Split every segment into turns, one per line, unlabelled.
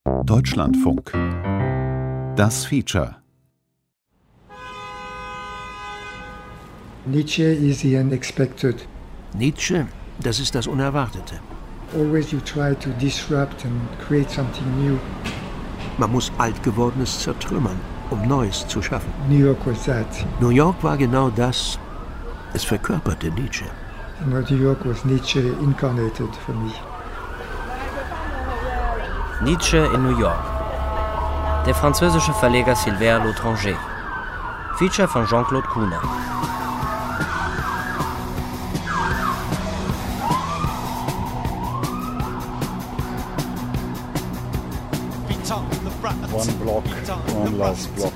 Deutschlandfunk. Das Feature.
Nietzsche is the unexpected.
Nietzsche, das ist das Unerwartete.
Always you try to disrupt and create something new.
Man muss Altgewordenes zertrümmern, um Neues zu schaffen.
New York was that.
New York war genau das. Es verkörperte Nietzsche.
New York was Nietzsche incarnated for me.
Nietzsche in New York. Der französische Verleger Sylvain L'Étranger. Feature von Jean-Claude Kuhner.
One block, one last block.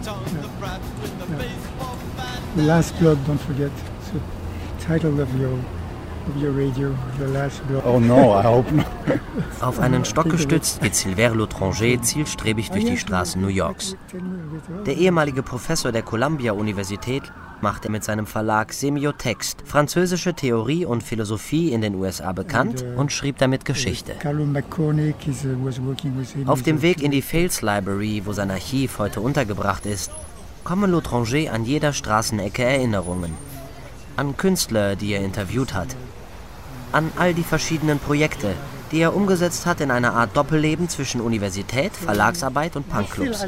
The last block, don't forget. It's the title of your radio, The Last Block.
Oh no, I hope not.
Auf einen Stock gestützt geht Sylvain L'Étranger zielstrebig durch die Straßen New Yorks. Der ehemalige Professor der Columbia-Universität machte mit seinem Verlag Semiotext französische Theorie und Philosophie in den USA bekannt und schrieb damit Geschichte. Auf dem Weg in die Fales Library, wo sein Archiv heute untergebracht ist, kommen L'Étranger an jeder Straßenecke Erinnerungen. An Künstler, die er interviewt hat. An all die verschiedenen Projekte, die er umgesetzt hat in einer Art Doppelleben zwischen Universität, Verlagsarbeit und Punkclubs.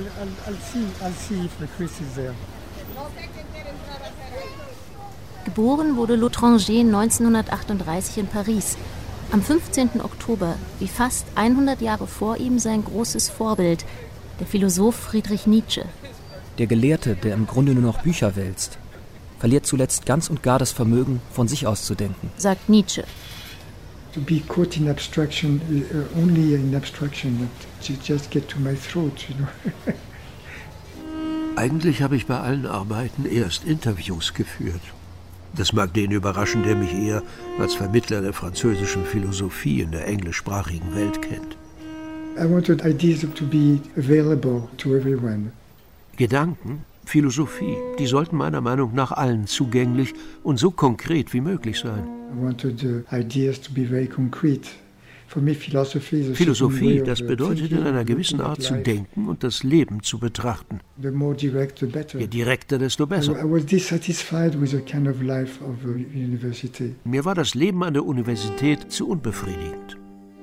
Geboren wurde L'Étranger 1938 in Paris. Am 15. Oktober, wie fast 100 Jahre vor ihm, sein großes Vorbild, der Philosoph Friedrich Nietzsche.
Der Gelehrte, der im Grunde nur noch Bücher wälzt, verliert zuletzt ganz und gar das Vermögen, von sich aus zu denken,
sagt Nietzsche.
To be caught in abstraction, only in abstraction, to just get to my throat, you know.
Eigentlich habe ich bei allen Arbeiten erst Interviews geführt. Das mag den überraschen, der mich eher als Vermittler der französischen Philosophie in der englischsprachigen Welt kennt.
I wanted ideas to be available to everyone.
Gedanken, Philosophie, die sollten meiner Meinung nach allen zugänglich und so konkret wie möglich sein.
I wanted ideas to be very concrete. For me,
Philosophie, das bedeutet in einer gewissen Art zu denken und das Leben zu betrachten.
The more direct, the better.
Je direkter, desto besser.
I was dissatisfied with the kind of life of a university.
Mir war das Leben an der Universität zu unbefriedigend.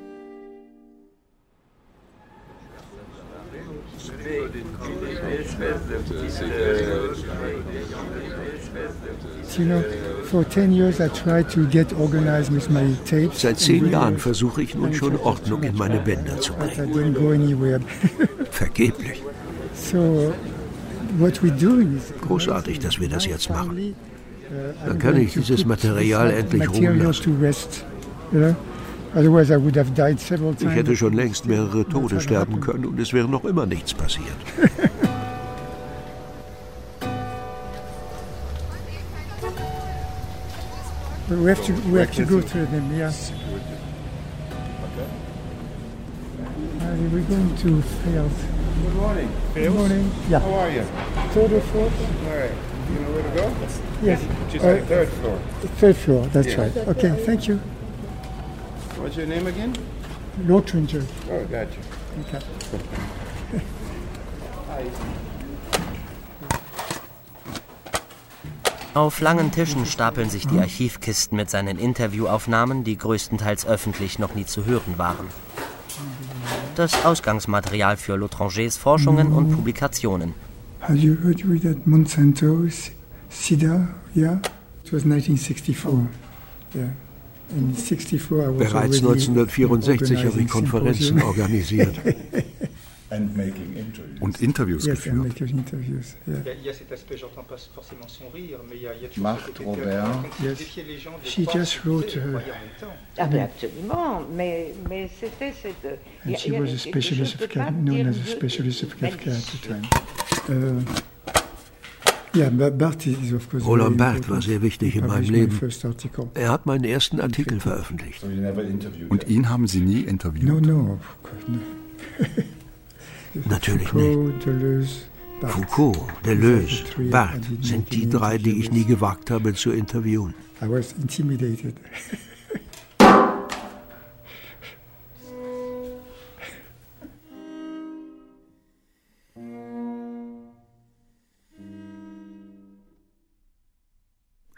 Seit
10 Jahren versuche ich nun schon Ordnung in meine Bänder zu bringen. Vergeblich. Großartig, dass wir das jetzt machen. Dann kann ich dieses Material endlich ruhen lassen. Ich hätte schon längst mehrere Tode sterben können und es wäre noch immer nichts passiert.
We have to go through them, yeah. We're going to Field.
Good morning.
Good morning. Yeah.
How are you?
Third or fourth?
All right. You know where to go?
Yes.
Just the third floor.
Third floor, that's
Yeah.
right. Okay, thank you.
What's your name again?
L'Étranger.
Oh, gotcha.
Okay.
Auf langen Tischen stapeln sich die Archivkisten mit seinen Interviewaufnahmen, die größtenteils öffentlich noch nie zu hören waren. Das Ausgangsmaterial für L'Étrangers Forschungen und Publikationen.
Have you heard that Monsanto, Sida, yeah? It was 1964, yeah. In 64 I was
Bereits 1964 habe ich Konferenzen organisiert.
Und Interviews geführt.
Interviews, yeah.
Macht Robert.
Yes. She just wrote
Absolument, mais c'était
and she was a specialist of Kafka, known as a specialist of Kafka at the time. Yeah, Barthes is of course
Roland Barthes war sehr wichtig in meinem Leben. Er hat meinen ersten Artikel veröffentlicht.
Und ihn haben Sie nie interviewt?
No, of course not.
Natürlich nicht. Foucault, Deleuze, Barthes sind die drei, die ich nie gewagt habe zu interviewen.
I was intimidated.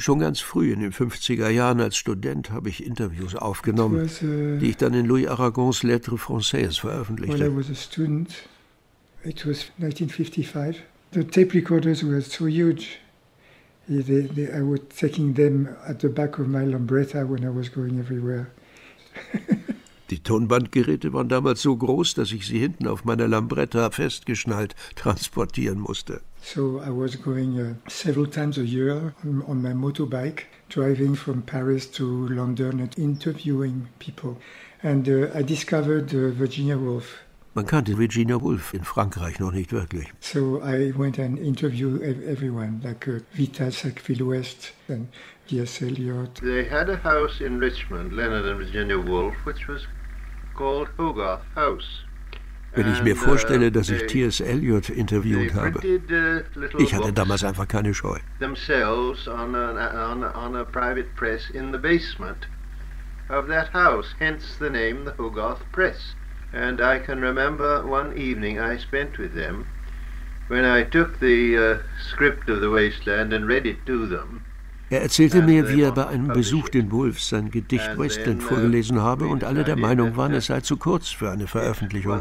Schon ganz früh, in den 50er Jahren als Student, habe ich Interviews aufgenommen, die ich dann in Louis Aragons Lettres Françaises veröffentlichte.
When I was a student, it was 1955. The tape recorders were so huge. I was taking them at the back of my Lambretta when I was going everywhere.
Die Tonbandgeräte waren damals so groß, dass ich sie hinten auf meiner Lambretta festgeschnallt transportieren musste.
So I was going several times a year on my motorbike, driving from Paris to London and interviewing people. And I discovered Virginia Woolf.
Man kannte Virginia Woolf in Frankreich noch nicht wirklich.
So I went and interviewed everyone, like Vita Sackville-West and T.S. Eliot.
They had a house in Richmond, Leonard and Virginia Woolf, which was called Hogarth House.
Wenn ich mir vorstelle, dass ich T.S. Eliot interviewt habe, ich hatte damals einfach keine Scheu.
Themselves on a private press in the basement of that house, hence the name, the Hogarth Press. And I can remember one evening I spent with them when I took the script of The Wasteland and read it to them.
Er erzählte mir, wie er bei einem Besuch den Wolfs sein Gedicht Wasteland vorgelesen habe und alle der Meinung waren, es sei zu kurz für eine Veröffentlichung.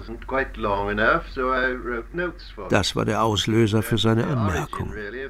Das war der Auslöser für seine Anmerkung.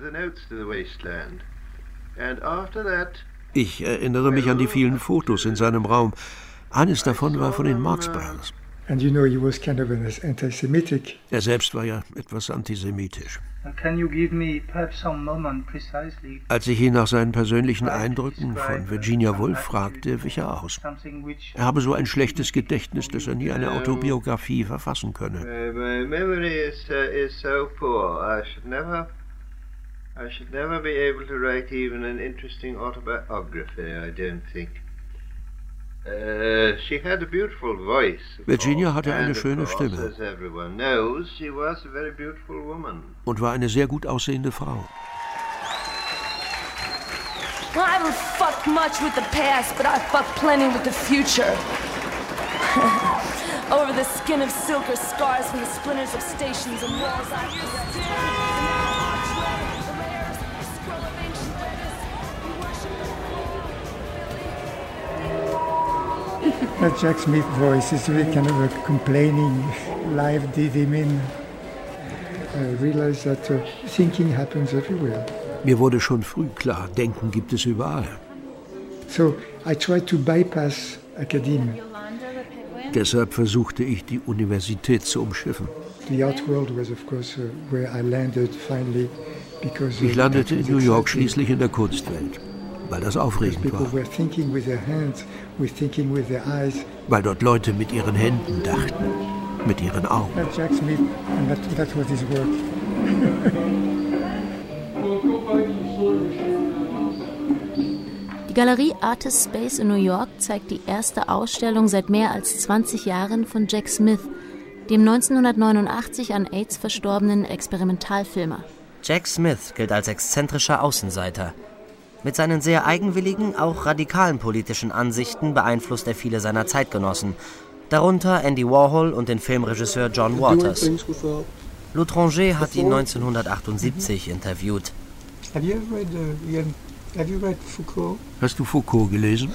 Ich erinnere mich an die vielen Fotos in seinem Raum. Eines davon war von den Marx Brothers.
And you know, he was kind of anti-Semitic.
Er selbst war ja etwas antisemitisch.
Can you give me perhaps some moment precisely?
Als ich ihn nach seinen persönlichen Eindrücken von Virginia Woolf fragte, wich er aus. Er habe so ein schlechtes Gedächtnis, dass er nie eine Autobiografie verfassen könne.
My memory is so poor. I should never be able to write even an interesting autobiography, I don't think. She had a beautiful voice.
Virginia hatte eine schöne Stimme und war eine sehr gut aussehende Frau.
Well, I haven't fucked much with the past, but I fucked plenty with the future. Over the skin of silk or scars from the splinters of stations and walls I
That Jack Smith voice is really kind of a complaining. Life did him in. I realized that thinking happens everywhere.
Mir wurde schon früh klar, Denken gibt es überall.
So I tried to bypass academia.
Deshalb versuchte ich, die Universität zu umschiffen.
The art world was, of course, where I landed finally, because
ich landete in New York schließlich in der Kunstwelt, weil das aufregend war. Weil dort Leute mit ihren Händen dachten, mit ihren Augen.
Jack Smith, and that was his work.
Die Galerie Artist Space in New York zeigt die erste Ausstellung seit mehr als 20 Jahren von Jack Smith, dem 1989 an AIDS verstorbenen Experimentalfilmer.
Jack Smith gilt als exzentrischer Außenseiter. Mit seinen sehr eigenwilligen, auch radikalen politischen Ansichten beeinflusst er viele seiner Zeitgenossen, darunter Andy Warhol und den Filmregisseur John Waters. L'Étranger hat ihn 1978 interviewt.
Hast du Foucault gelesen?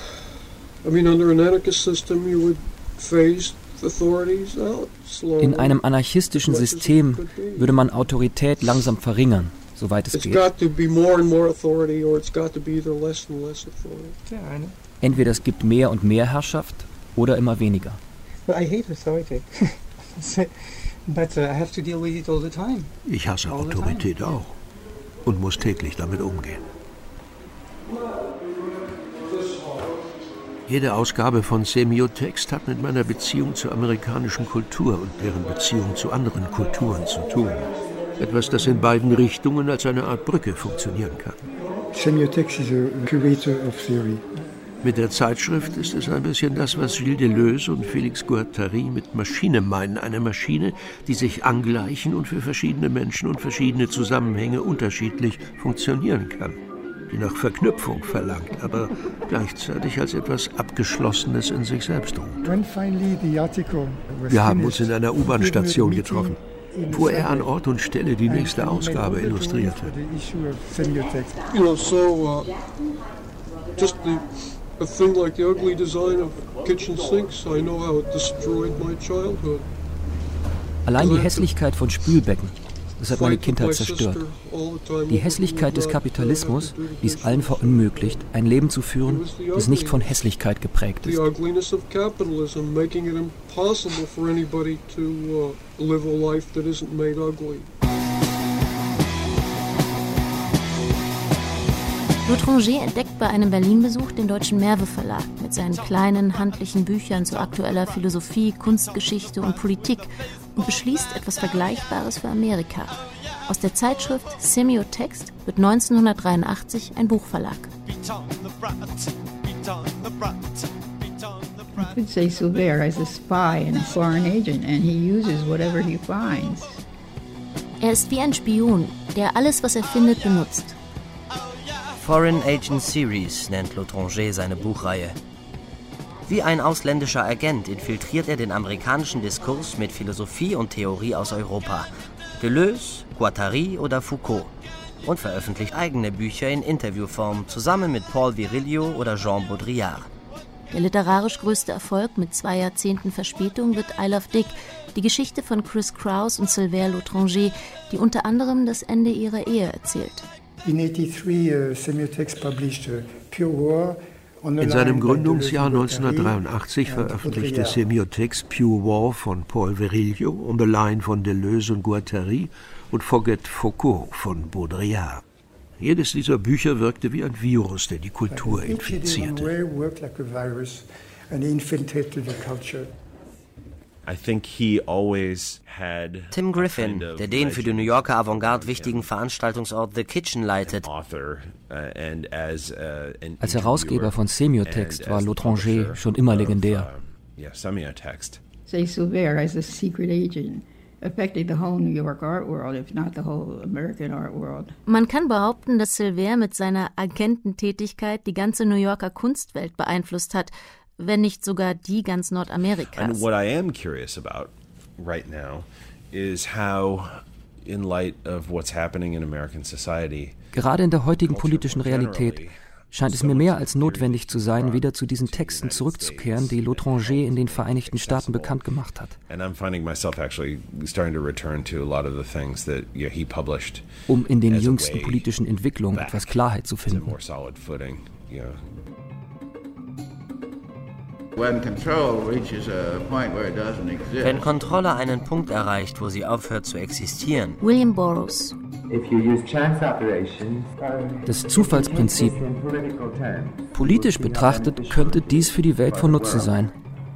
In einem anarchistischen System würde man Autorität langsam verringern, soweit es geht. Entweder es gibt mehr und mehr Herrschaft oder immer weniger.
Ich hasse Autorität auch und muss täglich damit umgehen. Jede Ausgabe von Semiotext hat mit meiner Beziehung zur amerikanischen Kultur und deren Beziehung zu anderen Kulturen zu tun. Etwas, das in beiden Richtungen als eine Art Brücke funktionieren kann.
Semiotext is a curator of theory.
Mit der Zeitschrift ist es ein bisschen das, was Gilles Deleuze und Félix Guattari mit Maschine meinen. Eine Maschine, die sich angleichen und für verschiedene Menschen und verschiedene Zusammenhänge unterschiedlich funktionieren kann. Die nach Verknüpfung verlangt, aber gleichzeitig als etwas Abgeschlossenes in sich selbst ruht. Wir haben uns in einer U-Bahn-Station getroffen. wo er an Ort und Stelle die nächste Ausgabe illustrierte.
A thing like the ugly design of kitchen sinks, I know how it destroyed my childhood.
Allein die Hässlichkeit von Spülbecken, das hat meine Kindheit zerstört. Die Hässlichkeit des Kapitalismus, die es allen verunmöglicht, ein Leben zu führen, das nicht von Hässlichkeit geprägt ist.
The ugliness of capitalism, making it impossible for anybody to live a life that isn't made ugly.
L'Étranger entdeckt bei einem Berlin-Besuch den Deutschen Merve Verlag mit seinen kleinen, handlichen Büchern zu aktueller Philosophie, Kunstgeschichte und Politik und beschließt etwas Vergleichbares für Amerika. Aus der Zeitschrift Semiotext wird 1983 ein Buchverlag.
I could say Silver is a spy and a foreign agent and he uses whatever he finds.
Er ist wie ein Spion, der alles, was er findet, benutzt.
Foreign Agent Series nennt L'Étranger seine Buchreihe. Wie ein ausländischer Agent infiltriert er den amerikanischen Diskurs mit Philosophie und Theorie aus Europa. Deleuze, Guattari oder Foucault. Und veröffentlicht eigene Bücher in Interviewform zusammen mit Paul Virilio oder Jean Baudrillard.
Der literarisch größte Erfolg mit 2 Jahrzehnten Verspätung wird I Love Dick, die Geschichte von Chris Kraus und Sylvain L'Étranger, die unter anderem das Ende ihrer Ehe erzählt.
In
seinem Gründungsjahr 1983 veröffentlichte Semiotext Pure War von Paul Virilio, On the Line von Deleuze und Guattari und Forget Foucault von Baudrillard. Jedes dieser Bücher wirkte wie ein Virus, der die Kultur infizierte.
Tim Griffin, der den für die New Yorker Avantgarde wichtigen Veranstaltungsort The Kitchen leitet.
Als Herausgeber von Semiotext war L'Étranger schon immer legendär.
Say Silver as a secret agent affected the whole New York art world, if not the whole American art world.
Man kann behaupten, dass Silver mit seiner Agententätigkeit die ganze New Yorker Kunstwelt beeinflusst hat, wenn nicht sogar die ganz Nordamerikas.
And what I am curious about right now is how, in light of what's happening in American society,
gerade in der heutigen politischen Realität scheint es mir mehr als notwendig zu sein, wieder zu diesen Texten zurückzukehren, die L'Étranger in den Vereinigten Staaten bekannt gemacht hat. Um in den jüngsten politischen Entwicklungen etwas Klarheit zu finden.
Wenn Kontrolle einen Punkt erreicht, wo sie aufhört zu existieren.
William Burroughs.
Das Zufallsprinzip. Politisch betrachtet könnte dies für die Welt von Nutzen sein.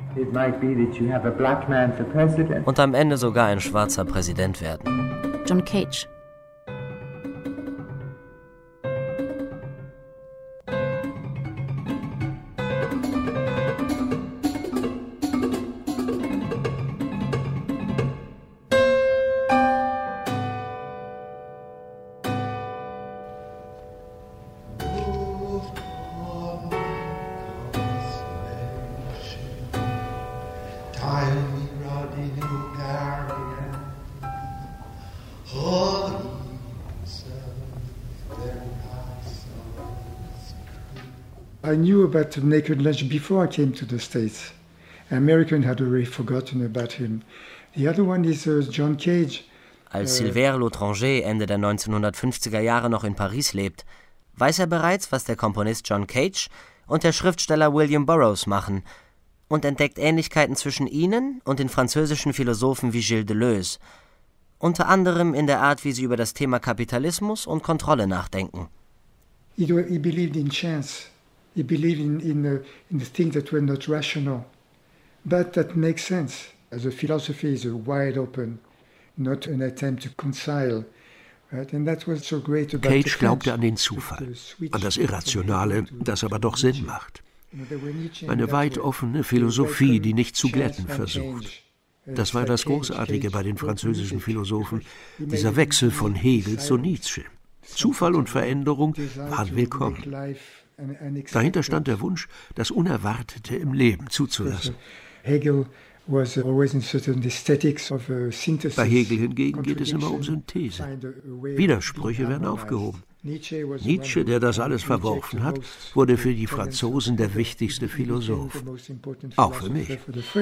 Und am Ende sogar ein schwarzer Präsident werden.
John Cage.
I knew about Naked Lunch before I came to the States. American had already forgotten about him. The other one is John Cage.
Als Sylvain L'Étranger Ende der 1950er Jahre noch in Paris lebt, weiß er bereits, was der Komponist John Cage und der Schriftsteller William Burroughs machen und entdeckt Ähnlichkeiten zwischen ihnen und den französischen Philosophen wie Gilles Deleuze, unter anderem in der Art, wie sie über das Thema Kapitalismus und Kontrolle nachdenken.
He believed in chance. He believed in the things that were not rational, but that makes sense. As a philosophy is wide open, not an attempt to reconcile.
Cage glaubte an den Zufall, an das Irrationale, das aber doch Sinn macht. Eine weit offene Philosophie, die nicht zu glätten versucht. Das war das Großartige bei den französischen Philosophen, dieser Wechsel von Hegel zu Nietzsche. Zufall und Veränderung waren willkommen. Dahinter stand der Wunsch, das Unerwartete im Leben zuzulassen.
Hegel
Bei Hegel hingegen geht es immer um Synthese. Widersprüche werden aufgehoben. Nietzsche, der das alles verworfen hat, wurde für die Franzosen der wichtigste Philosoph. Auch für mich.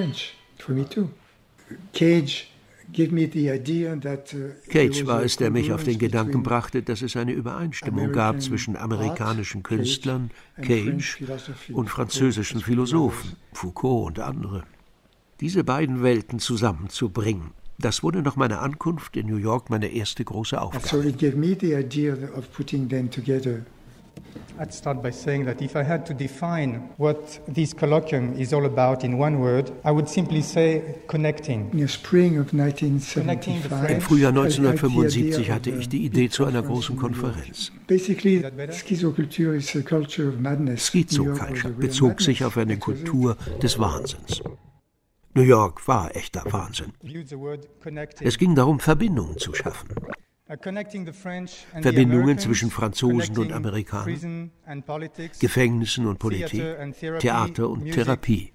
Cage war es, der mich auf den Gedanken brachte, dass es eine Übereinstimmung gab zwischen amerikanischen Künstlern, Cage, und französischen Philosophen, Foucault und andere. Diese beiden Welten zusammenzubringen, das wurde nach meiner Ankunft in New York meine erste große Aufgabe.
So it gave me the idea of putting them together.
I'd start by saying that if I had to define what this colloquium is all about in one word, I would simply say connecting.
In the spring of 1975,
Im Frühjahr 1975 hatte ich die Idee zu einer großen Konferenz.
Basically, Schizoculture is a culture of madness.
Schizoculture bezog sich auf eine Kultur des Wahnsinns. New York war echter Wahnsinn. Es ging darum, Verbindungen zu schaffen. Verbindungen zwischen Franzosen und Amerikanern, Gefängnissen und Politik, Theater und Therapie.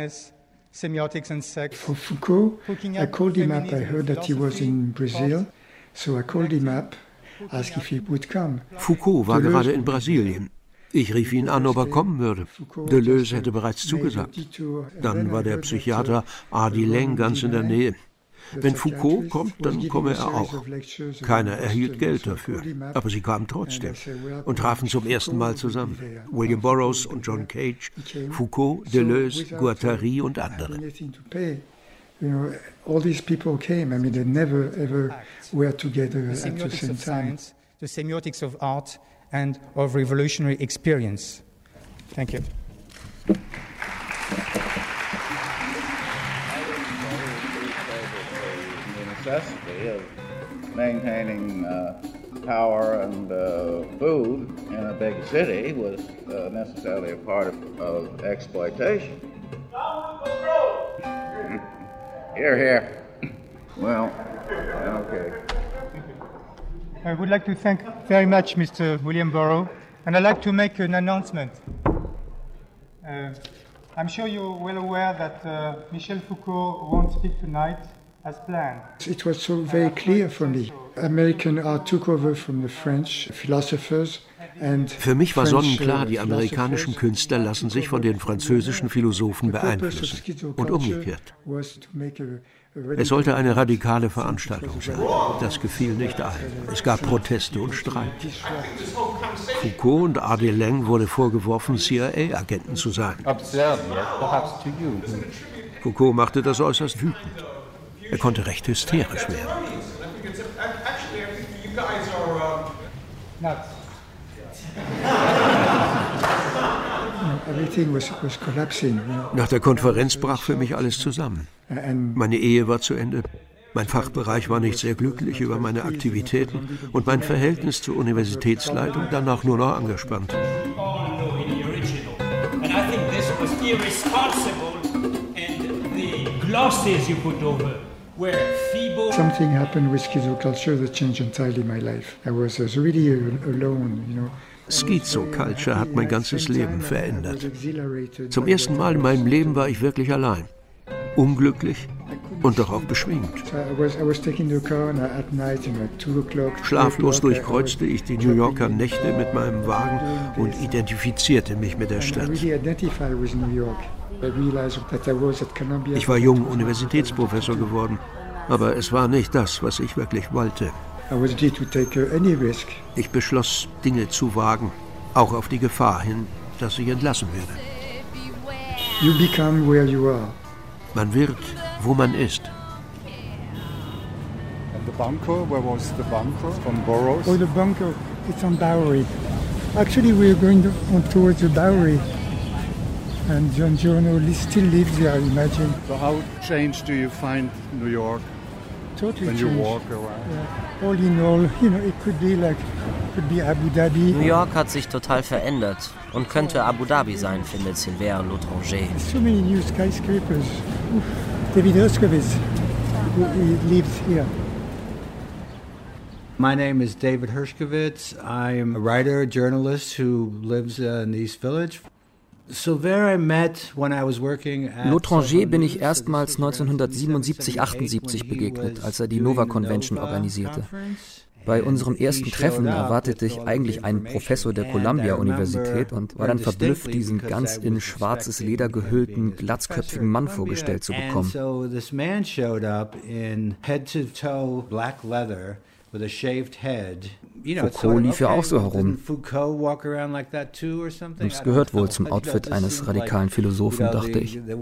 For Foucault, I called him up. I heard that he was in Brazil, so I called him up, asked if he would come.
Foucault war gerade in Brasilien. Ich rief ihn an, ob er kommen würde. Deleuze hätte bereits zugesagt. Dann war der Psychiater Adi Leng ganz in der Nähe. Wenn Foucault kommt, dann komme er auch. Keiner erhielt Geld dafür, aber sie kamen trotzdem und trafen zum ersten Mal zusammen. William Burroughs und John Cage, Foucault, Deleuze, Guattari und andere.
All these people came. I mean, they never ever were together at the same time.
The semiotics of art and of revolutionary experience. Thank you.
The necessity of maintaining power and food in a big city was necessarily a part of exploitation. Here, here. Well, okay.
I would like to thank very much Mr. William Burroughs, and I'd like to make an announcement. I'm sure you're well aware that Michel Foucault won't speak tonight as planned.
It was so very clear for me. American art took over from the French philosophers.
Für mich war sonnenklar, die amerikanischen Künstler lassen sich von den französischen Philosophen beeinflussen und umgekehrt. Es sollte eine radikale Veranstaltung sein. Das gefiel nicht allen. Es gab Proteste und Streit. Foucault und Adi Leng wurde vorgeworfen, CIA-Agenten zu sein. Foucault machte das äußerst wütend. Er konnte recht hysterisch werden. Nach der Konferenz brach für mich alles zusammen. Meine Ehe war zu Ende. Mein Fachbereich war nicht sehr glücklich über meine Aktivitäten und mein Verhältnis zur Universitätsleitung danach nur noch angespannt.
Something happened with schizoculture that changed entirely my life. I was really alone, you know.
Schizoculture hat mein ganzes Leben verändert. Zum ersten Mal in meinem Leben war ich wirklich allein. Unglücklich und doch auch beschwingt. Schlaflos durchkreuzte ich die New Yorker Nächte mit meinem Wagen und identifizierte mich mit der Stadt. Ich war jung Universitätsprofessor geworden, aber es war nicht das, was ich wirklich wollte. Ich beschloss, Dinge zu wagen, auch auf die Gefahr hin, dass ich entlassen werde.
You become where you are.
Man wird, wo man ist.
And the bunker, where was the bunker from Burroughs?
Oh, the bunker, it's on Bowery. Actually, we're going on towards the Bowery. And John Giorno still lives there, I imagine.
So how changed do you find New York?
Totally
when
changed.
You walk around?
Yeah. All in all, you know, it could be Abu Dhabi.
New York hat sich total verändert und könnte Abu Dhabi sein, findet Sylvain L'Étranger.
So many new skyscrapers. David Herskovits, who lives here.
My name is David Herskovits. I'm a writer, journalist who lives in the East Village.
L'Étranger bin ich erstmals 1977/78 begegnet, als er die Nova Convention organisierte. Bei unserem ersten Treffen erwartete ich eigentlich einen Professor der Columbia-Universität und war dann verblüfft, diesen ganz in schwarzes Leder gehüllten, glatzköpfigen Mann vorgestellt zu bekommen. Foucault lief ja auch so herum. Das gehört wohl zum Outfit eines radikalen Philosophen, dachte ich.
I'll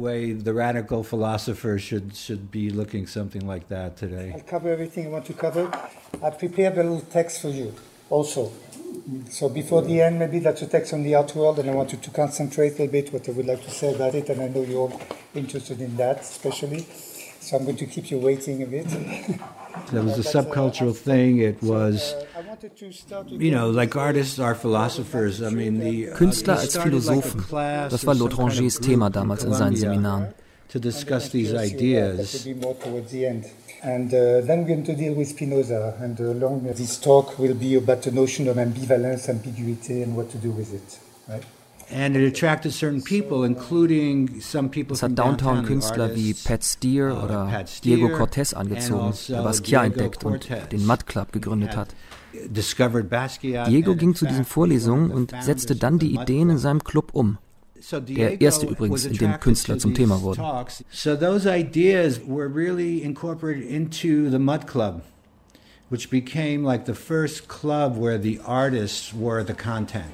cover everything I want to cover. I prepared a little text for you also. So before the end, maybe that's a text on the art world, and I want you to concentrate a little bit what I would like to say about it, and I know you're all interested in that especially. So I'm going to keep you waiting a bit.
That was a subcultural thing. It was, like artists are philosophers. I mean,
Künstler als Philosophen. Das war L'Étrangers Thema damals in seinen Seminaren.
To discuss these ideas.
And then we're going to deal with Spinoza, and along this talk will be about the notion of ambivalence, ambiguity, and what to do with it, right?
And it attracted certain people, including some people.
Es hat Downtown-Künstler wie Pat Steer oder Diego Cortés angezogen, der Basquiat entdeckt und den Mud Club gegründet hat. Diego ging zu diesen Vorlesungen und setzte dann die Ideen in seinem Club um. Der erste übrigens, in dem Künstler zum Thema wurden.
So those ideas were really incorporated into the Mud Club, which became like the first club where the artists were the content.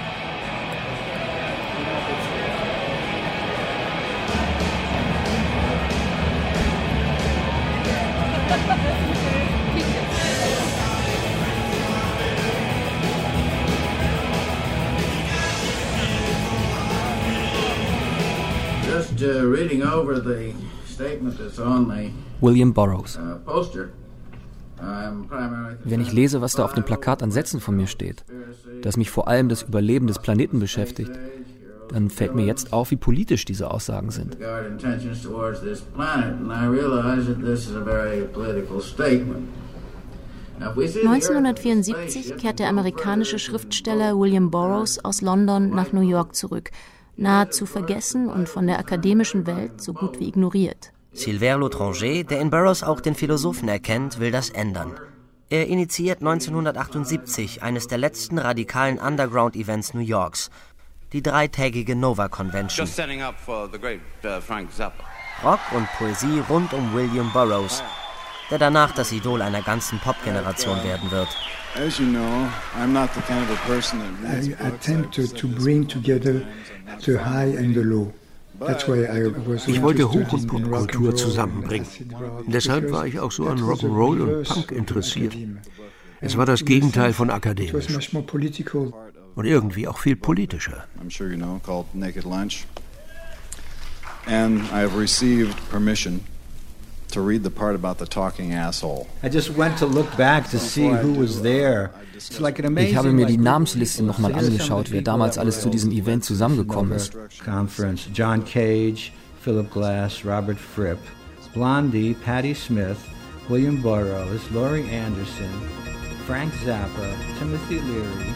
Reading over the statement that's on the
William Burroughs.
Poster.
Wenn ich lese, was da auf dem Plakat an Sätzen von mir steht, dass mich vor allem das Überleben des Planeten beschäftigt, dann fällt mir jetzt auf, wie politisch diese Aussagen sind.
1974 kehrt der amerikanische Schriftsteller William Burroughs aus London nach New York zurück. Nahezu vergessen und von der akademischen Welt so gut wie ignoriert.
Sylvain L'Étranger, der in Burroughs auch den Philosophen erkennt, will das ändern. Er initiiert 1978 eines der letzten radikalen Underground-Events New Yorks, die dreitägige Nova Convention. Rock und Poesie rund um William Burroughs, der danach das Idol einer ganzen Popgeneration werden wird.
As you know, I'm not the kind of a person that reads books.
I attempt to bring together the high and the low. That's why I was.
Ich wollte Hoch- und Popkultur zusammenbringen. Deshalb war ich auch so an Rock'n'Roll und Punk interessiert. Es war das Gegenteil von akademisch. Und irgendwie auch viel politischer.
I'm sure you know, called Naked Lunch. And I have received permission to read the part about the talking asshole.
I just went to look back to see who was there. It's like an amazing.
Ich habe mir die Namensliste nochmal angeschaut, wer damals alles zu diesem Event zusammengekommen ist.
Conference: John Cage, Philip Glass, Robert Fripp, Blondie, Patti Smith, William Burroughs, Laurie Anderson, Frank Zappa, Timothy Leary.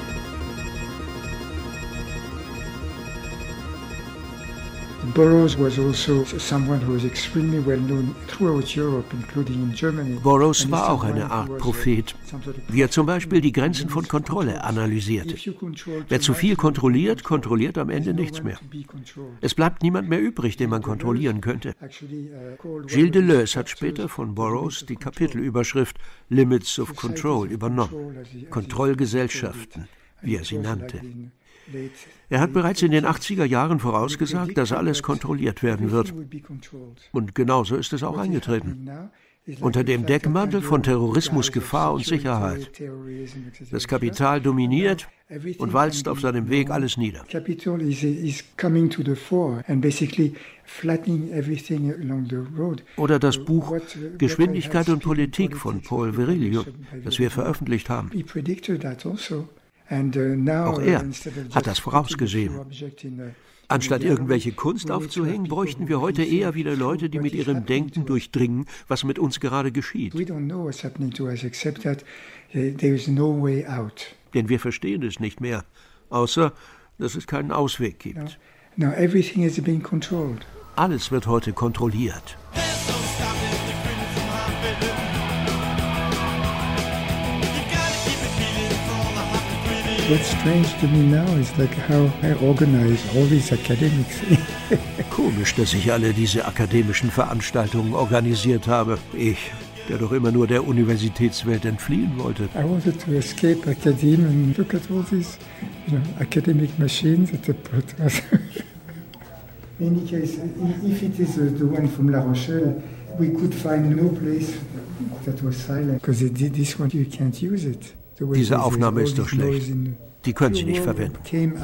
Burroughs was also someone who was extremely well known throughout Europe, including in Germany.
Burroughs war auch eine Art Prophet, wie er zum Beispiel die Grenzen von Kontrolle analysierte. Wer zu viel kontrolliert, kontrolliert am Ende nichts mehr. Es bleibt niemand mehr übrig, den man kontrollieren könnte. Gilles Deleuze hat später von Burroughs die Kapitelüberschrift Limits of Control übernommen. Kontrollgesellschaften, wie er sie nannte. Er hat bereits in den 80er Jahren vorausgesagt, dass alles kontrolliert werden wird. Und genauso ist es auch eingetreten. Unter dem Deckmantel von Terrorismus, Gefahr und Sicherheit. Das Kapital dominiert und walzt auf seinem Weg alles nieder. Oder das Buch Geschwindigkeit und Politik von Paul Virilio, das wir veröffentlicht haben. Auch er hat das vorausgesehen. Anstatt irgendwelche Kunst aufzuhängen, bräuchten wir heute eher wieder Leute, die mit ihrem Denken durchdringen, was mit uns gerade geschieht. Denn wir verstehen es nicht mehr, außer dass es keinen Ausweg gibt.
Now everything is being controlled.
Alles wird heute kontrolliert.
What's strange to me now is like how I organize all these academics.
Komisch, dass ich alle diese akademischen Veranstaltungen organisiert habe. Ich, der doch immer nur der Universitätswelt entfliehen wollte.
I wanted to escape academia and look at all these, academic machines at the bottom. In any case, if it is the one from La Rochelle, we could find no place that was silent, because this one you can't use it.
Diese Aufnahme ist doch schlecht. Die können Sie nicht verwenden.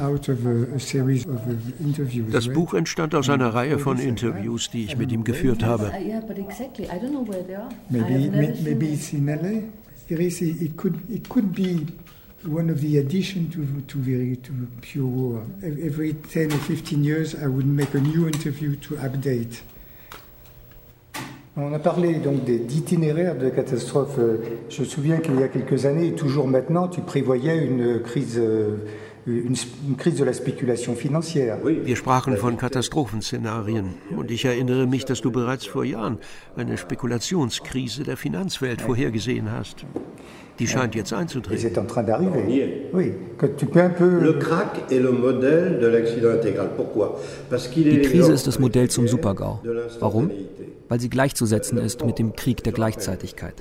Das Buch entstand aus einer Reihe von Interviews, die ich mit ihm geführt habe.
Maybe it's in LA. It could be one of the additions to Pure War. Every 10 or 15 years, I would make a new interview to update.
On a parlé donc d'itinéraire de catastrophe. Je me souviens qu'il y a quelques années, et toujours maintenant, tu prévoyais une crise de la spéculation financière.
Wir sprachen von Katastrophenszenarien und ich erinnere mich, dass du bereits vor Jahren eine Spekulationskrise der Finanzwelt vorhergesehen hast. Die scheint jetzt einzutreten.
C'est en train d'arriver. Oui, que tu peux un peu.
Le crack est le modèle de l'accident intégral. Pourquoi? Parce qu'il est.
Die Krise ist das Modell zum Super-GAU. Warum? Weil sie gleichzusetzen ist mit dem Krieg der Gleichzeitigkeit.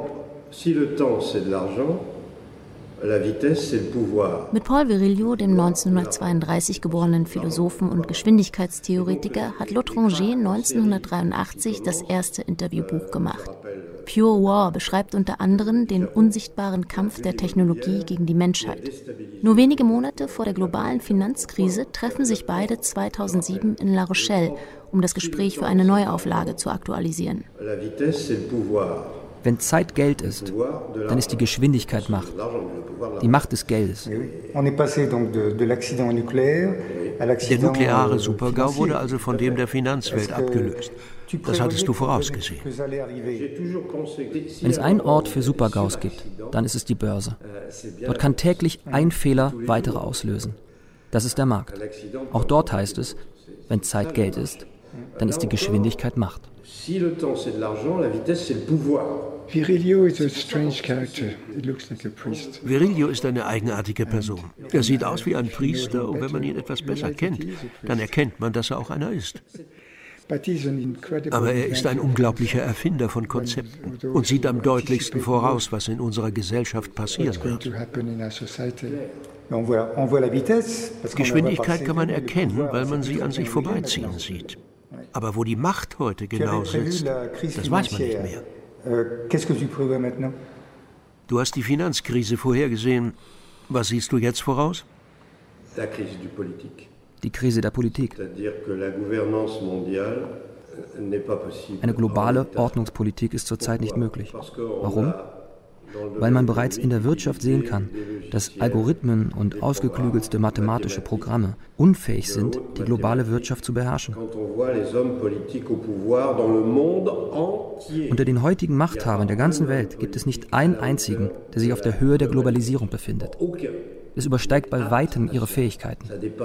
Mit Paul Virilio, dem 1932 geborenen Philosophen und Geschwindigkeitstheoretiker, hat L'Étranger 1983 das erste Interviewbuch gemacht. Pure War beschreibt unter anderem den unsichtbaren Kampf der Technologie gegen die Menschheit. Nur wenige Monate vor der globalen Finanzkrise treffen sich beide 2007 in La Rochelle, um das Gespräch für eine Neuauflage zu aktualisieren.
Wenn Zeit Geld ist, dann ist die Geschwindigkeit Macht. Die Macht des Geldes.
Der nukleare Super-GAU wurde also von dem der Finanzwelt abgelöst. Das hattest du vorausgesehen.
Wenn es einen Ort für Super-GAUs gibt, dann ist es die Börse. Dort kann täglich ein Fehler weitere auslösen. Das ist der Markt. Auch dort heißt es, wenn Zeit Geld ist, dann ist die Geschwindigkeit Macht.
Virilio is a strange character. He looks like a priest.
Virilio ist eine eigenartige Person. Er sieht aus wie ein Priester und wenn man ihn etwas besser kennt, dann erkennt man, dass er auch einer ist. Aber er ist ein unglaublicher Erfinder von Konzepten und sieht am deutlichsten voraus, was in unserer Gesellschaft passieren wird. Geschwindigkeit kann man erkennen, weil man sie an sich vorbeiziehen sieht. Aber wo die Macht heute genau sitzt, das weiß man nicht mehr. Du hast die Finanzkrise vorhergesehen. Was siehst du jetzt voraus?
Die Krise der Politik. Eine globale Ordnungspolitik ist zurzeit nicht möglich. Warum? Weil man bereits in der Wirtschaft sehen kann, dass Algorithmen und ausgeklügelte mathematische Programme unfähig sind, die globale Wirtschaft zu beherrschen. Unter den heutigen Machthabern der ganzen Welt gibt es nicht einen einzigen, der sich auf der Höhe der Globalisierung befindet. Es übersteigt bei weitem ihre Fähigkeiten.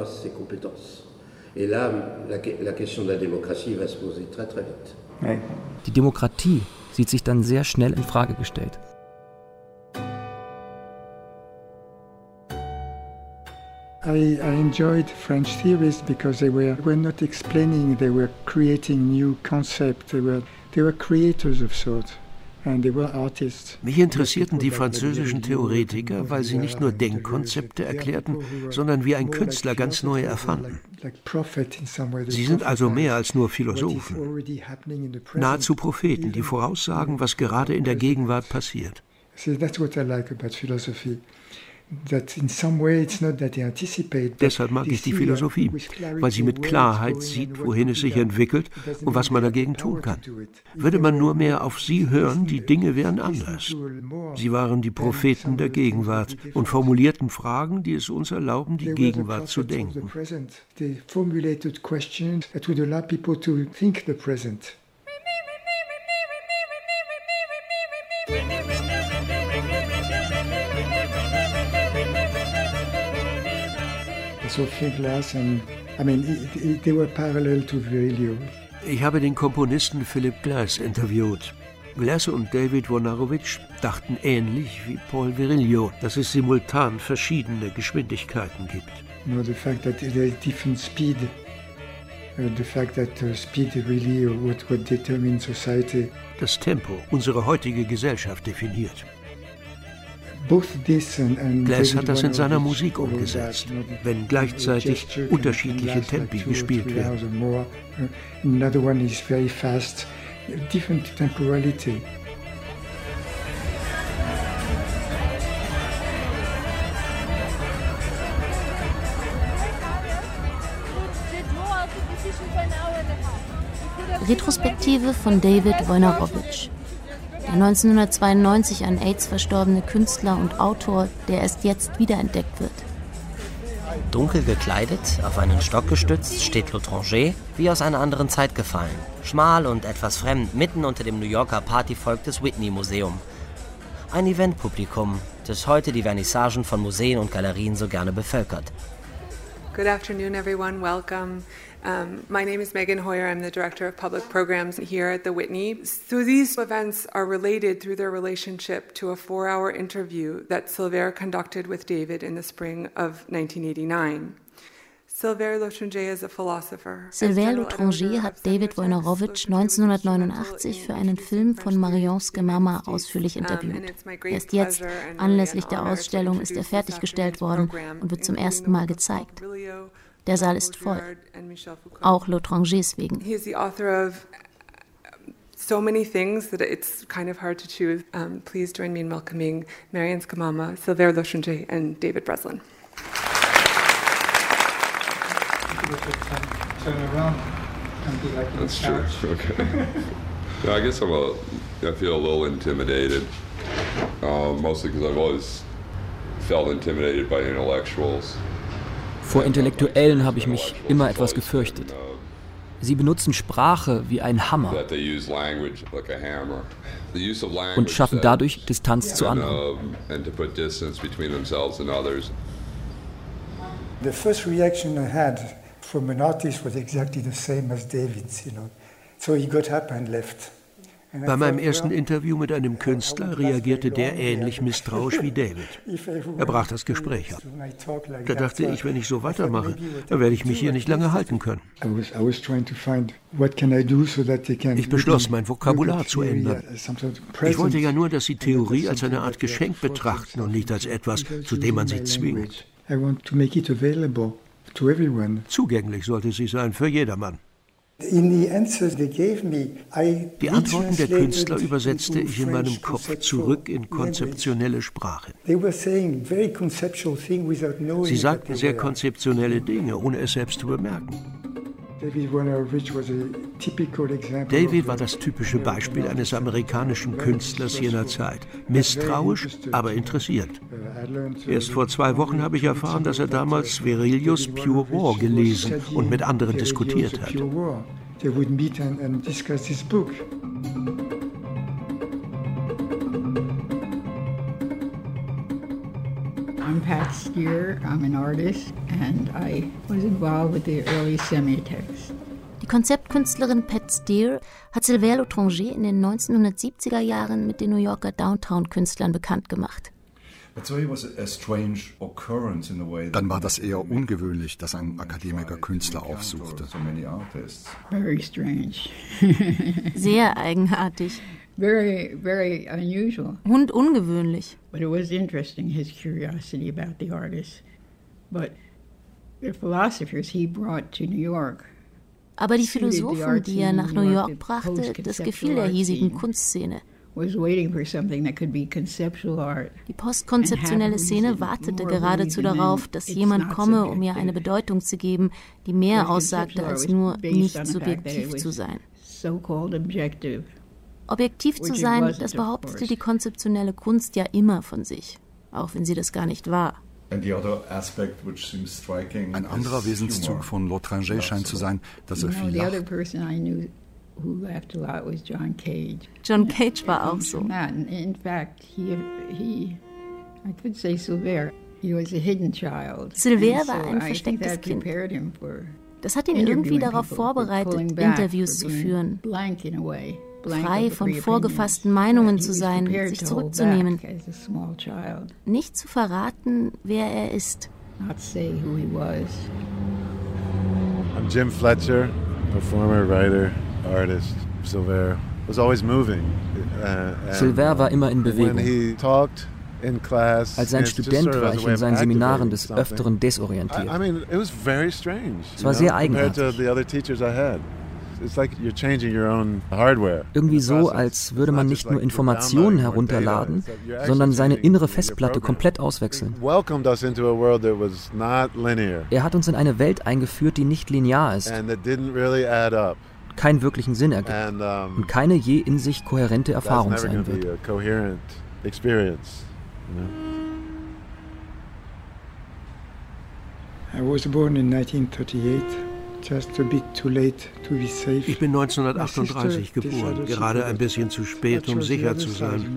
Die Demokratie sieht sich dann sehr schnell in Frage gestellt.
I enjoyed French theorists because they were not explaining, they were creating new concepts, they were creators of sorts. And they were artists.
Mich interessierten die französischen Theoretiker, weil sie nicht nur Denkkonzepte erklärten, sondern wie ein Künstler ganz neue erfanden. Sie sind also mehr als nur Philosophen, nahezu Propheten, die voraussagen, was gerade in der Gegenwart passiert.
That's what I like about philosophy.
Deshalb mag ich die Philosophie, weil sie mit Klarheit sieht, wohin es sich entwickelt und was man dagegen tun kann. Würde man nur mehr auf sie hören, die Dinge wären anders. Sie waren die Propheten der Gegenwart und formulierten Fragen, die es uns erlauben, die Gegenwart zu denken.
also Phil Glass, and I mean, they were parallel to Virilio.
Ich habe den Komponisten Philip Glass interviewt. Glass und David Wojnarowicz dachten ähnlich wie Paul Virilio, dass es simultan verschiedene Geschwindigkeiten gibt.
You know, the fact that there is different speed, the fact that speed really what determines society.
Das Tempo unsere heutige Gesellschaft definiert.
Glass
hat das in seiner Musik umgesetzt, wenn gleichzeitig unterschiedliche Tempi gespielt werden.
Another one is very fast, different temporality.
Retrospektive von David Wojnarowicz. Der 1992 an AIDS verstorbene Künstler und Autor, der erst jetzt wiederentdeckt wird.
Dunkel gekleidet, auf einen Stock gestützt, steht L'Étranger wie aus einer anderen Zeit gefallen. Schmal und etwas fremd, mitten unter dem New Yorker Partyvolk des Whitney-Museum. Ein Eventpublikum, das heute die Vernissagen von Museen und Galerien so gerne bevölkert.
Good afternoon, everyone. Welcome. My name is Megan Hoyer. I'm the Director of Public Programs here at the Whitney. So these events are related through their relationship to a 4-hour interview that Silver conducted with David in the spring of 1989. Sylvain L'Étranger is a philosopher.
Sylvain L'Étranger hat David Wojnarowicz 1989 für einen Film von Marion Sciamma ausführlich interviewt. Erst jetzt, anlässlich der Ausstellung, ist er fertiggestellt worden und wird zum ersten Mal gezeigt. Der Saal ist voll, auch L'Étrangers wegen.
So many things that it's kind of hard to choose. Please join me in welcoming Marion Sciamma, Sylvain L'Étranger and David Breslin.
Turn around and be like
That's true. Okay. Yeah, I guess I feel a little intimidated, mostly because I've always felt intimidated by intellectuals.
Vor Intellektuellen habe ich mich immer etwas gefürchtet. Sie benutzen Sprache wie ein Hammer und schaffen dadurch Distanz zu anderen.
The first reaction I had from an artist was exactly the same as David's, So he got up and left.
Bei meinem ersten Interview mit einem Künstler reagierte der ähnlich misstrauisch wie David. Er brach das Gespräch ab. Da dachte ich, wenn ich so weitermache, dann werde ich mich hier nicht lange halten können. Ich beschloss, mein Vokabular zu ändern. Ich wollte ja nur, dass sie Theorie als eine Art Geschenk betrachten und nicht als etwas, zu dem man sie zwingt. Zugänglich sollte sie sein für jedermann. Die Antworten der Künstler übersetzte ich in meinem Kopf zurück in konzeptionelle Sprache. Sie sagten sehr konzeptionelle Dinge, ohne es selbst zu bemerken. David war das typische Beispiel eines amerikanischen Künstlers jener Zeit. Misstrauisch, aber interessiert. Erst vor 2 Wochen habe ich erfahren, dass er damals Virilius Pure War gelesen und mit anderen diskutiert hat.
I'm Pat Steer, I'm an artist, and I was involved with the early semiotext.
Die Konzeptkünstlerin Pat Steer hat Sylvain L'Étranger in den 1970er Jahren mit den New Yorker Downtown-Künstlern bekannt gemacht.
Dann war das eher ungewöhnlich, dass ein Akademiker Künstler aufsuchte.
Very strange.
Sehr eigenartig.
Very, very unusual.
Und ungewöhnlich.
But it was interesting, his curiosity about the artists. But the philosophers he brought to New York.
Aber die Philosophen, die er nach New York brachte, das gefiel der hiesigen Kunstszene. Die postkonzeptionelle Szene wartete geradezu darauf, dass jemand komme, um ihr eine Bedeutung zu geben, die mehr aussagte, als nur nicht subjektiv zu sein. Objektiv zu sein, das behauptete die konzeptionelle Kunst ja immer von sich, auch wenn sie das gar nicht war.
Ein anderer Wesenszug von L'Étranger scheint zu sein, dass er viel lacht.
John Cage war auch so.
In fact, I could say Sylvain.
Silver war ein verstecktes Kind. Das hat ihn irgendwie darauf vorbereitet, Interviews zu führen, frei von vorgefassten Meinungen zu sein, sich zurückzunehmen, nicht zu verraten, wer er ist.
I'm Jim Fletcher, performer, writer, artist. Silver was always moving.
Silver war immer in Bewegung.
When he talked in class,
als ein Student war ich in seinen Seminaren des Öfteren desorientiert.
I mean, it was very strange.
Es war sehr eigenartig. Irgendwie so, als würde man nicht nur Informationen herunterladen, sondern seine innere Festplatte komplett auswechseln. Er hat uns in eine Welt eingeführt, die nicht linear ist, keinen wirklichen Sinn ergibt und keine je in sich kohärente Erfahrung sein wird.
I was born in 1938. Just a bit too late to be safe.
Ich bin 1938 geboren, gerade ein bisschen zu spät, um sicher zu sein.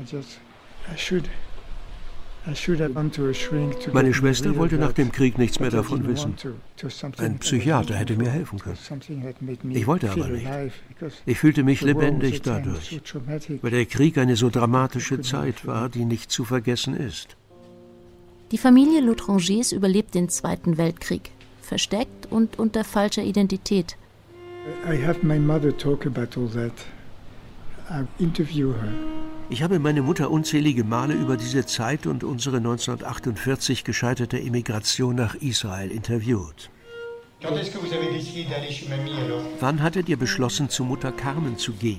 Meine Schwester wollte nach dem Krieg nichts mehr davon wissen. Ein Psychiater hätte mir helfen können. Ich wollte aber nicht. Ich fühlte mich lebendig dadurch, weil der Krieg eine so dramatische Zeit war, die nicht zu vergessen ist.
Die Familie L'Étrangers überlebt den Zweiten Weltkrieg, versteckt und unter falscher Identität.
Ich habe meine Mutter unzählige Male über diese Zeit und unsere 1948 gescheiterte Emigration nach Israel interviewt. Wann hattet ihr beschlossen, zu Mutter Carmen zu gehen?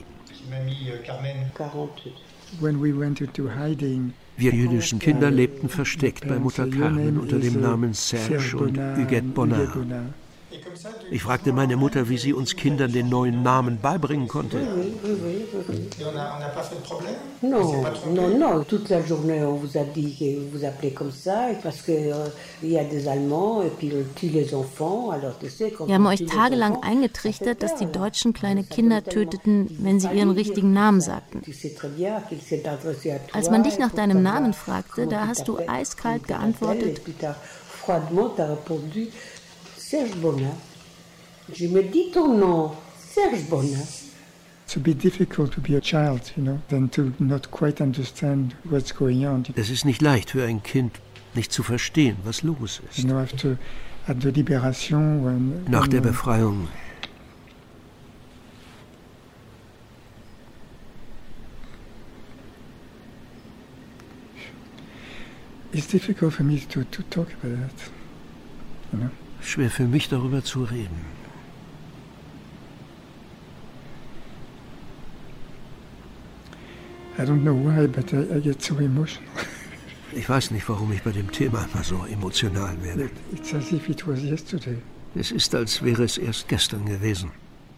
Wir jüdischen Kinder lebten versteckt bei Mutter Carmen unter dem Namen Serge und Huguette Bonin. Ich fragte meine Mutter, wie sie uns Kindern den neuen Namen beibringen konnte.
Wir haben euch tagelang eingetrichtert, dass die Deutschen kleine Kinder töteten, wenn sie ihren richtigen Namen sagten. Als man dich nach deinem Namen fragte, da hast du eiskalt geantwortet:
Serge Bonin. Je me dis ton nom, Serge Bonin. It's a bit difficult to be a child, than to not quite understand what's going on.
Es ist nicht leicht für ein Kind, nicht zu verstehen, was los ist.
At the liberation,
nach der Befreiung.
It's difficult for me to talk about that,
Schwer für mich, darüber zu reden.
I don't know why, but I get so emotional.
Ich weiß nicht, warum ich bei dem Thema immer so emotional werde.
It's as if it was yesterday.
Es ist, als wäre es erst gestern gewesen.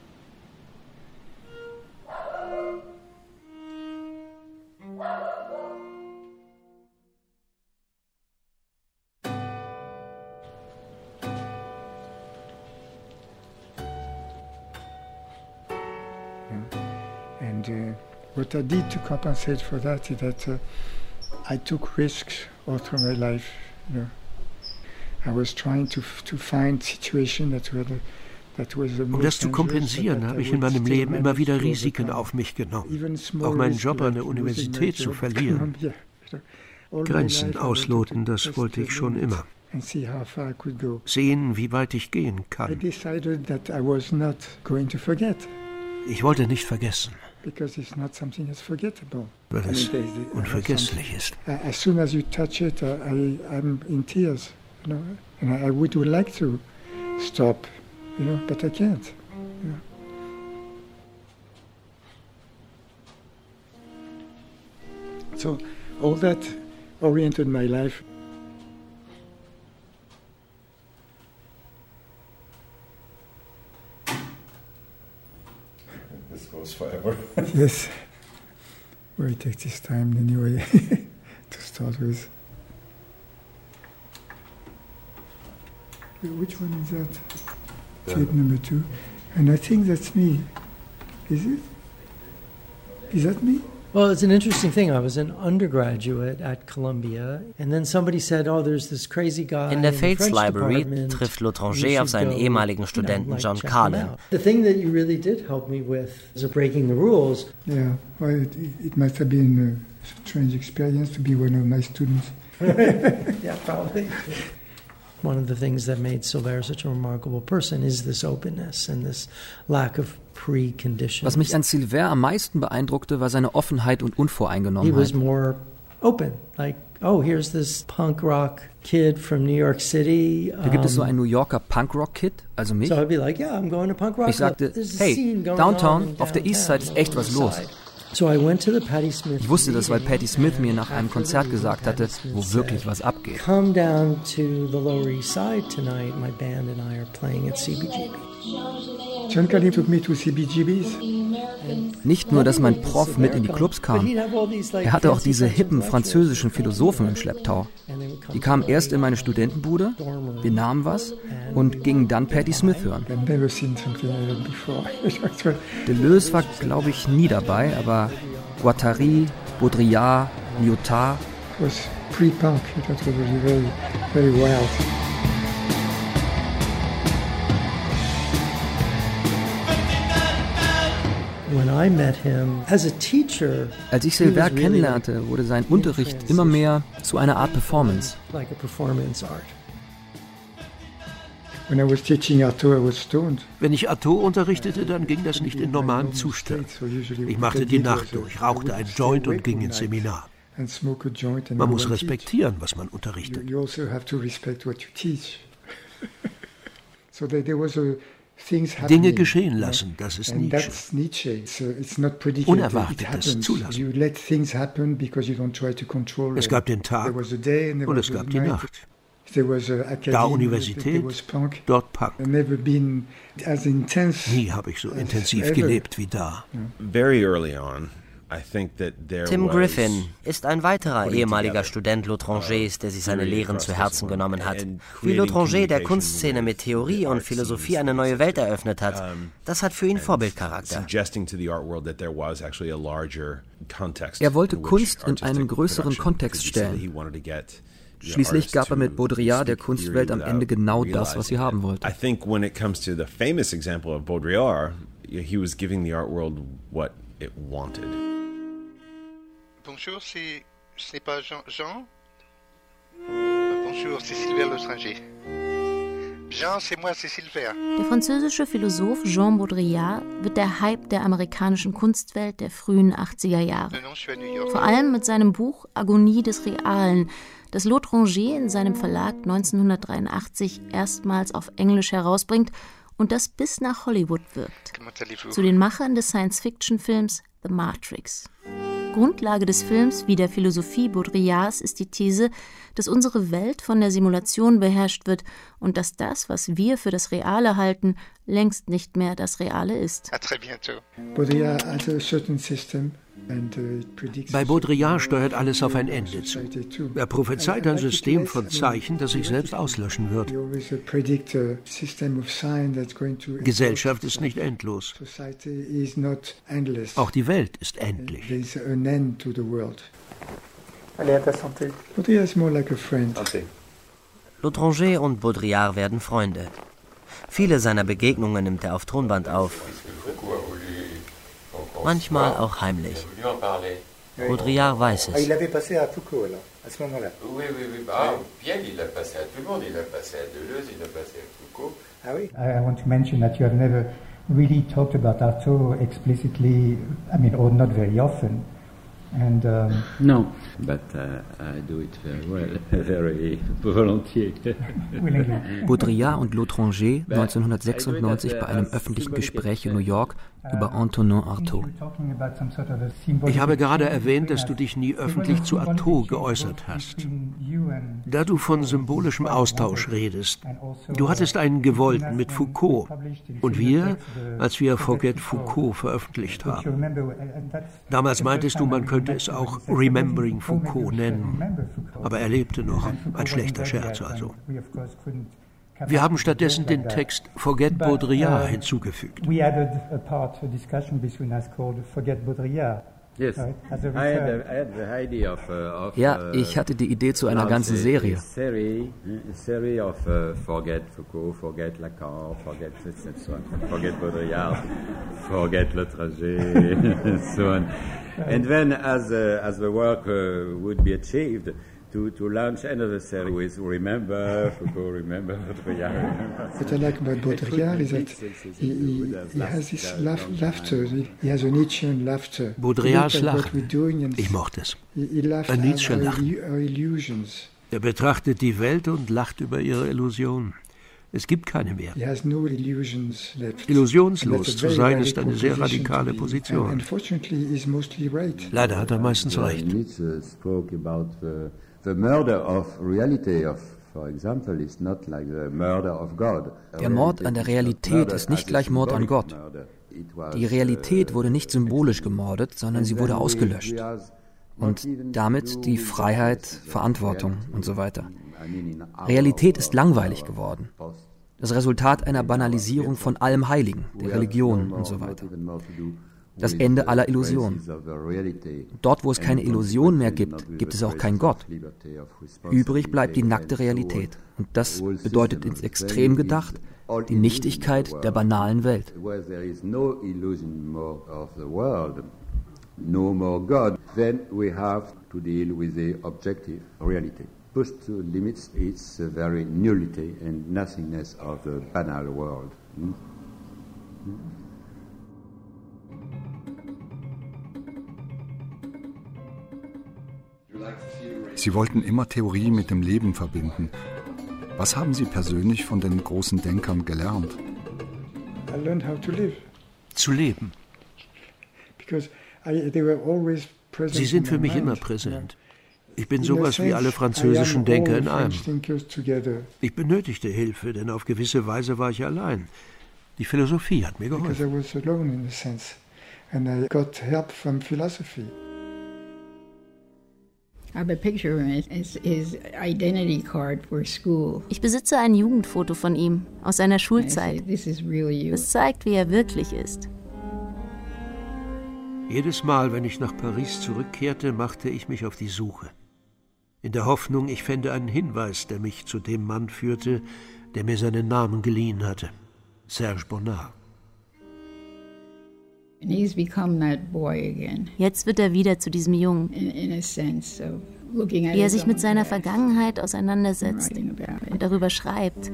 What I did to compensate for that is that I took risks all through my life. I was trying to find situations that was the most.
Um das zu kompensieren, habe ich in meinem Leben immer wieder Risiken auf mich genommen. Auch meinen Job an der Universität zu verlieren. Grenzen ausloten, das wollte ich schon immer. Sehen, wie weit ich gehen kann. Ich wollte nicht vergessen. Weil es unvergesslich ist.
As soon as you touch it, I'm in tears, and I would like to stop, but I can't. So all that oriented my life.
Forever.
Yes. Well, it takes this time anyway to start with. Which one is that? Tape number 2. And I think that's me. Is it? Is that me?
Well, it's an interesting thing. I was an undergraduate at Columbia, and then somebody said, "Oh, there's this crazy guy."
In der Fields Library trifft L'Étranger auf seinen ehemaligen Studenten John Carlin.
The thing that you really did help me with is breaking the rules.
Yeah, well, it must have been a strange experience to be one of my students.
Yeah, probably. One of the things that made Silvère such a remarkable person is this openness and this lack of preconditions.
Was mich an Silvère am meisten beeindruckte, war seine Offenheit und Unvoreingenommenheit.
He was more open, like, oh, here's this punk rock kid from New York City.
Da gibt es so einen New Yorker Punk-Rock-Kid, also mich.
So I'd be like, yeah, I'm going to punk rock.
Ich sagte, hey, Downtown, auf der East Side ist echt was los.
So I went to the Patti Smith.
Ich wusste das, weil Patti Smith mir nach einem Konzert gesagt hatte, wo wirklich was abgeht.
Come down to the Lower East Side tonight. My band and I are playing at CBGB.
John Carlin took me to CBGBs.
Nicht nur, dass mein Prof mit in die Clubs kam, er hatte auch diese hippen französischen Philosophen im Schlepptau. Die kamen erst in meine Studentenbude, wir nahmen was und gingen dann Patti Smith hören. Deleuze war, glaube ich, nie dabei, aber Guattari, Baudrillard, Lyotard.
It was pre-punk, it was really very, very wild.
Als ich Silvère kennenlernte, wurde sein Unterricht immer mehr zu einer Art Performance.
Wenn ich Artaud unterrichtete, dann ging das nicht in normalen Zustand. Ich machte die Nacht durch, rauchte ein Joint und ging ins Seminar. Man muss respektieren, was man unterrichtet. Dinge geschehen lassen, das ist Nietzsche. Unerwartetes zulassen. Es gab den Tag und es gab die Nacht. Da Universität, dort Punk. Nie habe ich so intensiv gelebt wie da.
Very early on.
Tim Griffin ist ein weiterer ehemaliger Student L'Étrangers, der sich seine Lehren zu Herzen genommen hat. Wie L'Étranger der Kunstszene mit Theorie und Philosophie eine neue Welt eröffnet hat, das hat für ihn Vorbildcharakter.
Er wollte Kunst in einen größeren Kontext stellen. Schließlich gab er mit Baudrillard der Kunstwelt am Ende genau das, was sie haben wollte.
I think when it comes to the famous example of Baudrillard, he was giving the art world what it wanted.
Bonjour, c'est pas Jean? Bonjour, c'est Silvère L'Étranger. Jean, c'est moi, c'est Silvère.
Der französische Philosoph Jean Baudrillard wird der Hype der amerikanischen Kunstwelt der frühen 80er Jahre. Vor allem mit seinem Buch Agonie des Realen, das L'Étranger in seinem Verlag 1983 erstmals auf Englisch herausbringt und das bis nach Hollywood wirkt. Zu den Machern des Science-Fiction-Films The Matrix. Grundlage des Films wie der Philosophie Baudrillards ist die These, dass unsere Welt von der Simulation beherrscht wird und dass das, was wir für das Reale halten, längst nicht mehr das Reale ist.
Baudrillard has a certain system.
Bei Baudrillard steuert alles auf ein Ende zu. Er prophezeit ein System von Zeichen, das sich selbst auslöschen wird. Gesellschaft ist nicht endlos. Auch die Welt ist endlich.
L'Étranger und Baudrillard werden Freunde. Viele seiner Begegnungen nimmt er auf Tonband auf. Manchmal auch heimlich. Baudrillard weiß es.
I want to mention that you have never really talked about Artaud explicitly, or not very often. And
no, but I do it very well, very volontiers.
Baudrillard und L'Étranger 1996 bei einem öffentlichen Gespräch in New York über Antonin Artaud.
Ich habe gerade erwähnt, dass du dich nie öffentlich zu Artaud geäußert hast. Da du von symbolischem Austausch redest, du hattest einen gewollten mit Foucault und wir, als wir Forget Foucault veröffentlicht haben. Damals meintest du, man könnte es auch Remembering Foucault nennen, aber er lebte noch, ein schlechter Scherz also. Wir haben stattdessen den Text Forget Baudrillard hinzugefügt.
Ja, ich hatte die Idee zu einer ganzen Serie.
Serie of forget Foucault, forget Lacan, forget Baudrillard, forget Le Trajet, so on. And then, as the work would be achieved, to launch another series with Remember Foucault, Remember Baudrillard.
What I like about Baudrillard is that he has this laughter. He has a Nietzschean laughter.
Baudrillards Lachen, ich mochte es. Ein Nietzschean Lachen.
Illusions.
Er betrachtet die Welt und lacht über ihre Illusionen. Es gibt keine mehr.
He has no illusions left.
Illusionslos zu sein ist eine sehr radikale Position.
Unfortunately, he's mostly right.
Leider hat er meistens recht.
Nietzsche spoke about the murder of reality of, for example, is not like the murder of God.
Der Mord an der Realität ist nicht gleich Mord an Gott. Die Realität wurde nicht symbolisch gemordet, sondern sie wurde ausgelöscht. Und damit die Freiheit, Verantwortung und so weiter. Realität ist langweilig geworden. Das Resultat einer Banalisierung von allem Heiligen, der Religion und so weiter. Das Ende aller Illusionen. Dort, wo es keine Illusion mehr gibt, gibt es auch keinen Gott. Übrig bleibt die nackte Realität. Und das bedeutet ins Extrem gedacht die Nichtigkeit der banalen Welt.
No more God, then we have to deal with the objective reality. Pushed to limits its very nullity and nothingness of the banal world.
Sie wollten immer Theorie mit dem Leben verbinden. Was haben Sie persönlich von den großen Denkern gelernt?
I learned how to live.
Zu leben.
Because they were always present.
Sie sind für mich immer präsent. Ich bin sowas wie alle französischen Denker in einem. Ich benötigte Hilfe, denn auf gewisse Weise war ich allein. Die Philosophie hat mir geholfen.
Because I was alone in a sense, and I got help from philosophy.
Ich besitze ein Jugendfoto von ihm aus seiner Schulzeit. Es zeigt, wie er wirklich ist.
Jedes Mal, wenn ich nach Paris zurückkehrte, machte ich mich auf die Suche. In der Hoffnung, ich fände einen Hinweis, der mich zu dem Mann führte, der mir seinen Namen geliehen hatte. Serge Bonnard.
Jetzt wird er wieder zu diesem Jungen, wie er sich mit seiner Vergangenheit auseinandersetzt und darüber schreibt.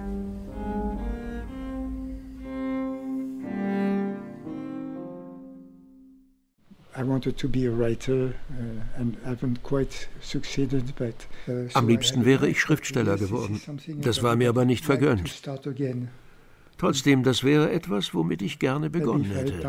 Am liebsten wäre ich Schriftsteller geworden. Das war mir aber nicht vergönnt. Trotzdem, das wäre etwas, womit ich gerne begonnen hätte.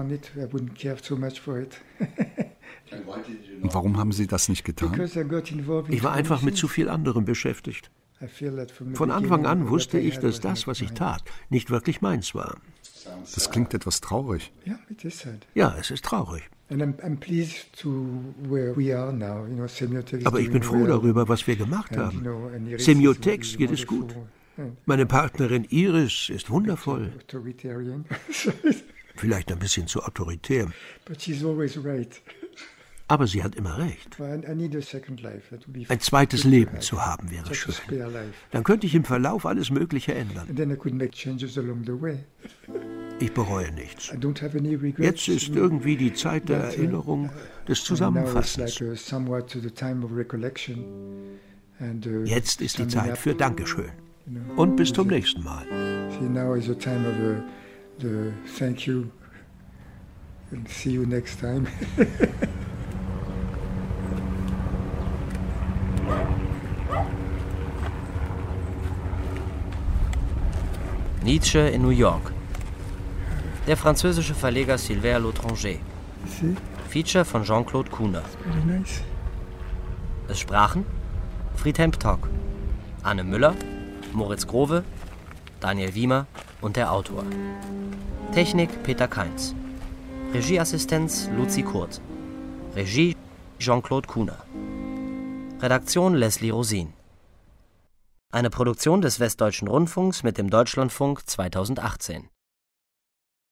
Und warum haben Sie das nicht getan?
Ich war einfach mit zu viel anderem beschäftigt. Von Anfang an wusste ich, dass das, was ich tat, nicht wirklich meins war.
Das klingt etwas traurig.
Ja, es ist traurig. Aber ich bin froh darüber, was wir gemacht haben. Semiotext geht es gut. Meine Partnerin Iris ist wundervoll. Vielleicht ein bisschen zu autoritär. Aber sie hat immer recht. Ein zweites Leben zu haben wäre schön. Dann könnte ich im Verlauf alles Mögliche ändern. Ich bereue nichts. Jetzt ist irgendwie die Zeit der Erinnerung, des Zusammenfassens. Jetzt ist die Zeit für Dankeschön. Und bis zum nächsten Mal.
Now is the time of the thank you and see you next time.
Nietzsche in New York. Der französische Verleger Sylvain L'Étranger. Feature von Jean-Claude Kuhner. Es sprachen Friedhelm Ptock, Anne Müller, Moritz Grove, Daniel Wiemer und der Autor. Technik Peter Kainz. Regieassistenz Luzi Kurt. Regie Jean-Claude Kuhner. Redaktion Leslie Rosin. Eine Produktion des Westdeutschen Rundfunks mit dem Deutschlandfunk 2018.